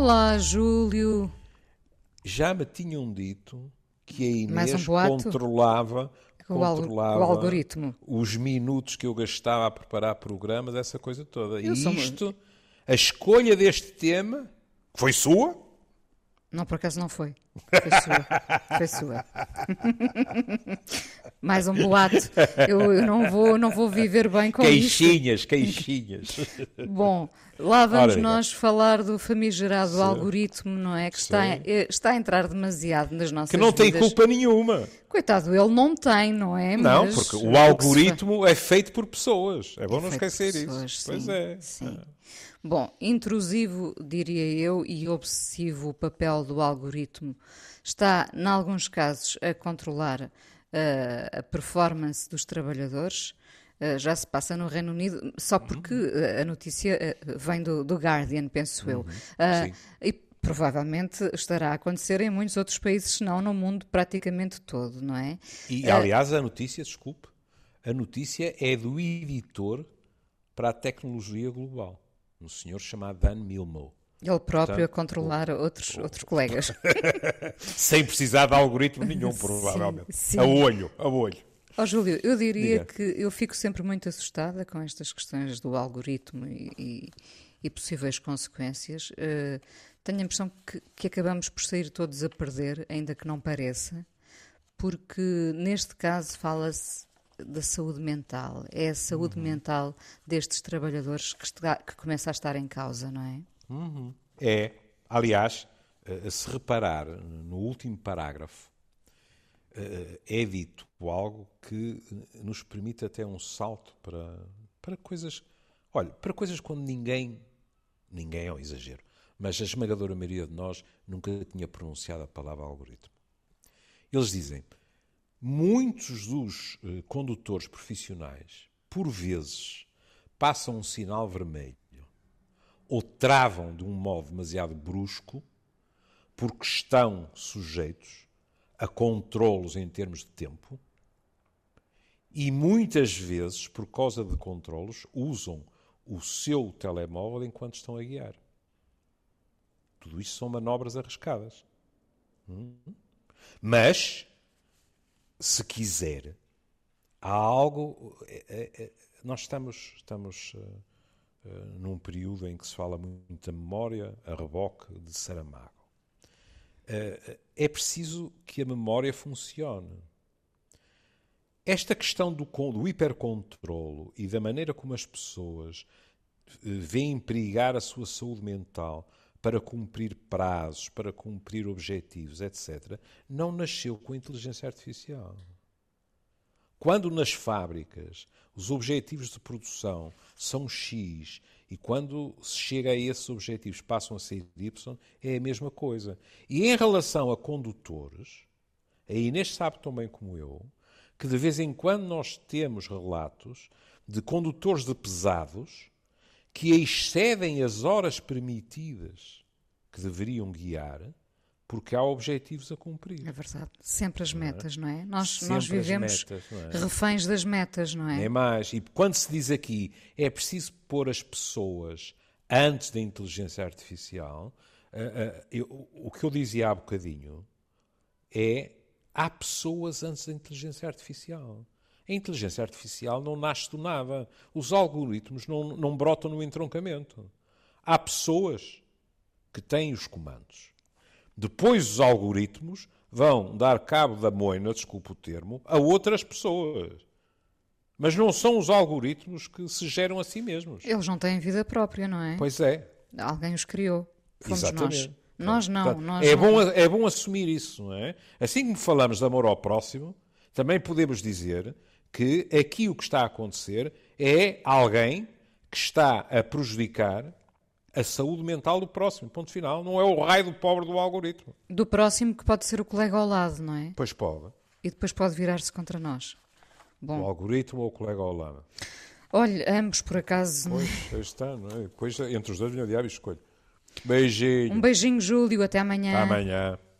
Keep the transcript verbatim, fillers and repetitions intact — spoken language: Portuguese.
Olá, Júlio. Já me tinham dito que a Mais um Inês boato? controlava, O, al- o controlava algoritmo. os minutos que eu gastava a preparar programas, essa coisa toda. Eu sou E uma- isto, a escolha deste tema, foi sua? Não, por acaso não foi. Foi sua. Foi sua. Mais um boato. Eu, eu não, vou, não vou viver bem com isto. Queixinhas, queixinhas. Bom, lá vamos Ora, diga. nós falar do famigerado Sim. algoritmo, não é? Que está, Sim. eh, está a entrar demasiado nas nossas Que não tem vidas. culpa nenhuma. Coitado, ele não tem, não é? Não, Mas porque o o que algoritmo é feito por pessoas. É bom É não feito por esquecer pessoas, isso. sim, Pois é. sim. Bom, intrusivo, diria eu, e obsessivo o papel do algoritmo está, em alguns casos, a controlar eh, a performance dos trabalhadores. Eh, já se passa no Reino Unido, só porque eh, a notícia eh, vem do, do Guardian, penso eu. Ah, sim. e provavelmente estará a acontecer em muitos outros países, se não no mundo praticamente todo, não é? E, aliás, a notícia, desculpe, a notícia é do editor para a tecnologia global, um senhor chamado Dan Milmo, Ele próprio a Portanto, controlar outros, outros colegas. sem precisar de algoritmo nenhum, provavelmente. sim. A olho, a olho. Ó Júlio, eu diria Diga. que eu fico sempre muito assustada com estas questões do algoritmo e, e- e possíveis consequências. Eh, tenho a impressão que, que acabamos por sair todos a perder, ainda que não pareça, porque neste caso fala-se da saúde mental. É a saúde mental destes trabalhadores que, está- que começa a estar em causa, não é? É, aliás, eh, se reparar no último parágrafo, eh, é dito algo que eh, nos permite até um salto para, para coisas, olha, para coisas quando ninguém, ninguém é um exagero, mas a esmagadora maioria de nós nunca tinha pronunciado a palavra algoritmo. Eles dizem, muitos dos eh, condutores profissionais, por vezes, passam um sinal vermelho ou travam de um modo demasiado brusco porque estão sujeitos a controlos em termos de tempo e muitas vezes, por causa de controlos, usam o seu telemóvel enquanto estão a guiar. Tudo isto são manobras arriscadas. Hum? Mas, se quiser, há algo... é- é- é- nós estamos... estamos uh, Uh, num período em que se fala muito da memória, a reboque de Saramago. Uh, é preciso que a memória funcione. Esta questão do, do hipercontrolo e da maneira como as pessoas uh, veem perigar a sua saúde mental para cumprir prazos, para cumprir objetivos, etcétera, não nasceu com a inteligência artificial. Quando nas fábricas os objetivos de produção são X e quando se chega a esses objetivos passam a ser Y, é a mesma coisa. E em relação a condutores, a Inês sabe tão bem como eu, que de vez em quando nós temos relatos de condutores de pesados que excedem as horas permitidas que deveriam guiar porque há objetivos a cumprir. É verdade. Sempre as metas, não é? Nós, Sempre nós as vivemos metas, não é? reféns das metas, não é? É mais. E quando se diz aqui é preciso pôr as pessoas antes da inteligência artificial, uh, uh, eu, o que eu dizia há bocadinho é há pessoas antes da inteligência artificial. A inteligência artificial não nasce do nada. Os algoritmos não, não brotam no entroncamento. Há pessoas que têm os comandos. Depois os algoritmos vão dar cabo da moina, desculpe o termo, a outras pessoas. Mas não são os algoritmos que se geram a si mesmos. Eles não têm vida própria, não é? Pois é. Alguém os criou. Fomos Exatamente. nós. Nós não. Portanto, nós é, não. bom, é bom assumir isso, não é? Assim como falamos de amor ao próximo, também podemos dizer que aqui o que está a acontecer é alguém que está a prejudicar a saúde mental do próximo. Ponto final. Não é o raio do pobre do algoritmo. Do próximo que pode ser o colega ao lado, não é? Pois pode. E depois pode virar-se contra nós. O Bom, algoritmo ou o colega ao lado. olha, ambos por acaso. Pois, aí está, não é? Depois, entre os dois, vinha o diabo e escolho. Beijinho. Um beijinho, Júlio. Até amanhã. Até amanhã.